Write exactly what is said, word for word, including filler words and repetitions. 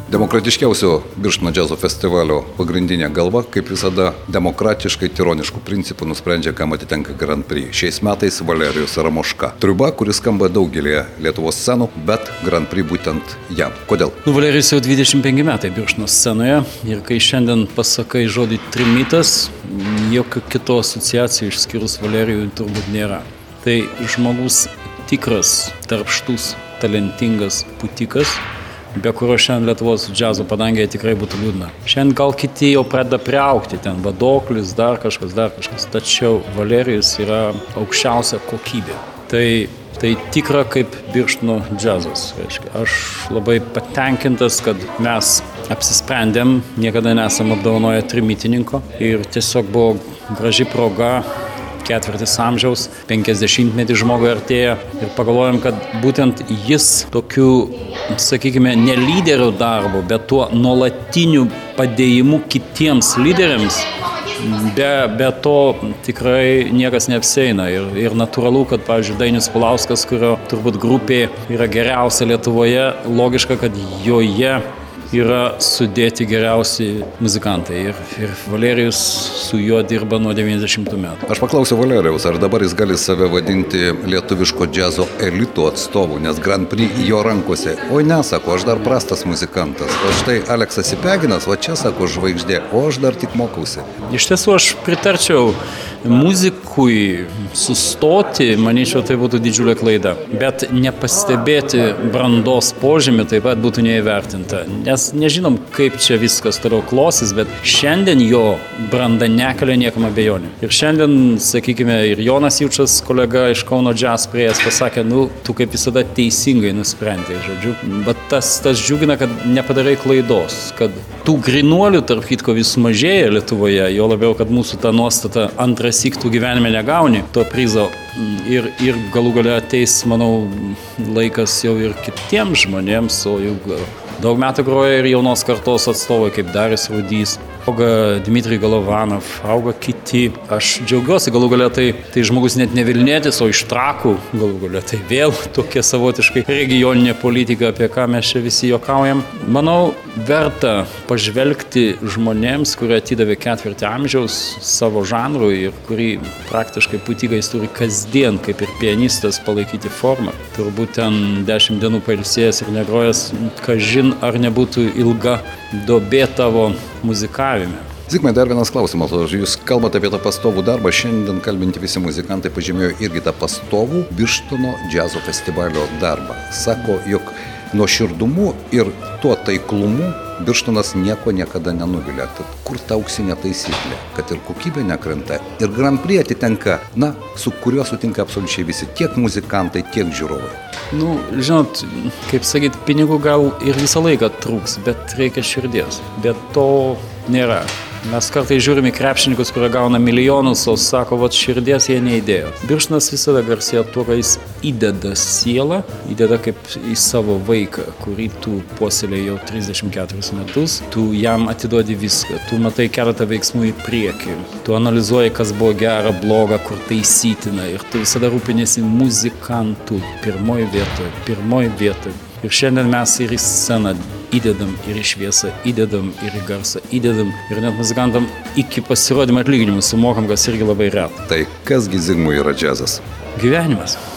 Demokratiškiausio Birštono džiazo festivalio pagrindinė galva, kaip visada, demokratiškai tironiškų principų nusprendžia, kam atitenka Grand Prix. Šiais metais Valerijus Ramoška. Triuba, kuris skamba daugelį Lietuvos scenų, bet Grand Prix būtent jam. Kodėl? Nu, Valerijus jau dvidešimt penki metai Birštono scenoje ir kai šiandien pasakai žodį trimitas, jokio kito asociacijų išskyrus Valerijų turbūt nėra. Tai žmogus tikras, darbštus, talentingas putikas, be kurio šiandien Lietuvos džiazo padangėje tikrai būtų liūdna. Šiandien gal kiti jau pradeda priaugti, ten Vadoklis, dar kažkas, dar kažkas. Tačiau Valerijus yra aukščiausia kokybė. Tai, tai tikra kaip Birštono džiazas. Aš labai patenkintas, kad mes apsisprendėm, niekada nesam apdovanoję trimitininko ir tiesiog buvo graži proga. Ketvirtis amžiaus, penkiasdešimtmetį žmogui artėja ir pagalvojom, kad būtent jis tokiu, sakykime, ne lyderio darbu, bet tuo nuolatiniu padėjimu kitiems lyderiams, be, be to tikrai niekas neapsieina. Ir, ir natūralu, kad, pavyzdžiui, Dainius Pulauskas, kurio turbūt grupė yra geriausia Lietuvoje, logiška, kad joje yra sudėti geriausi muzikantai ir, ir Valerijus su juo dirba nuo devyniasdešimtų metų. Aš paklausiau Valerijaus, ar dabar jis gali save vadinti lietuviško džiazo elito atstovu, nes Grand Prix jo rankose. Oi ne, sako, aš dar prastas muzikantas. O štai Aleksas Sipeginas, va čia, sako, žvaigždė, o aš dar tik mokausi. Iš tiesų aš pritarčiau muzikui sustoti, manyčiau, tai būtų didžiulė klaida. Bet nepastebėti brandos požymį taip pat būtų neįvertinta. Nes nežinom, kaip čia viskas toliau klosis, bet šiandien jo branda nekelia niekam abejonių. Ir šiandien, sakykime, ir Jonas Jučas, kolega iš Kauno Jazz priejas, pasakė, nu, tu kaip visada teisingai nusprendė, žodžiu. Bet tas, tas džiugina, kad nepadarai klaidos, kad tų grinuolių, tarp kitko, vis mažėja Lietuvoje, jo labiau, kad mūsų ta nuostata antrąsyk tu gyvenime negauni to prizo ir, ir galų gale ateis, manau, laikas jau ir kitiems žmonėms, o jau daug metų groja ir jaunos kartos atstovai, kaip Darius Rudys, auga Dmitrij Golovanov, auga kiti. Aš džiaugiuosi, galų galia tai, tai žmogus net ne Vilnietis, o iš Trakų, galų galia tai vėl tokia savotiškai regioninė politika, apie ką mes čia visi juokaujam. Manau, verta pažvelgti žmonėms, kurie atidavė ketvirtį amžiaus savo žanrui ir kurį praktiškai putikais turi kasdien, kaip ir pianistas, palaikyti formą. Turbūt ten dešimt dienų pailsėjęs ir negrojęs, kažin ar nebūtų ilga duobė tavo muzikavime. Zigmai, dar vienas klausimas. Jūs kalbate apie tą pastovų darbą. Šiandien kalbinti visi muzikantai pažymėjo irgi tą pastovų Birštono džiazo festivalio darbą. Sako, jog nuoširdumu ir tuo taiklumu Birštonas nieko niekada nenuvilia. Tad kur ta auksinė taisyklė, kad ir kokybė nekrenta. Ir Grand Prix atitenka, na, su kuriuo sutinka absoliučiai visi, tiek muzikantai, tiek žiūrovai. Nu, žinot, kaip sakyt, pinigų gal ir visą laiką trūks, bet reikia širdies. Bet to nėra. Mes kartai žiūrime į krepšininkus, kurie gauna milijonus, o sako, vat širdies jie neįdėjo. Birštonas visada garsėja tuo, kad jis įdeda sielą, įdeda kaip į savo vaiką, kurį tu puoselėjai jau trisdešimt keturis metus. Tu jam atiduodi viską, tu matai keletą veiksmų į priekį, tu analizuoji, kas buvo gera, bloga, kur taisytina ir tu visada rūpinėsi muzikantų pirmoj vietoje, pirmoj vietoje. Ir šiandien mes ir į sceną įdedam, ir į šviesą įdedam, ir į garsą įdedam, ir net muzikantam iki pasirodymą atlyginimus sumokam, kas irgi labai reta. Tai kasgi Zigmui yra džiazas? Gyvenimas.